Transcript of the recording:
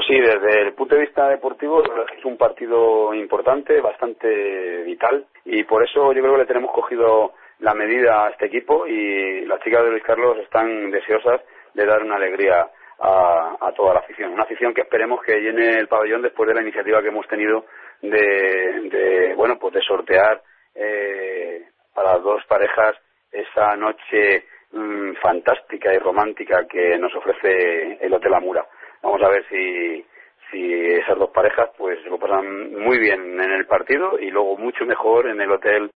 sí, desde el punto de vista deportivo es un partido importante, bastante vital, y por eso yo creo que le tenemos cogido la medida a este equipo, y las chicas de Luis Carlos están deseosas de dar una alegría a toda la afición. Una afición que esperemos que llene el pabellón después de la iniciativa que hemos tenido de sortear para dos parejas esa noche fantástica y romántica que nos ofrece el Hotel Amura. Vamos a ver si esas dos parejas pues lo pasan muy bien en el partido y luego mucho mejor en el hotel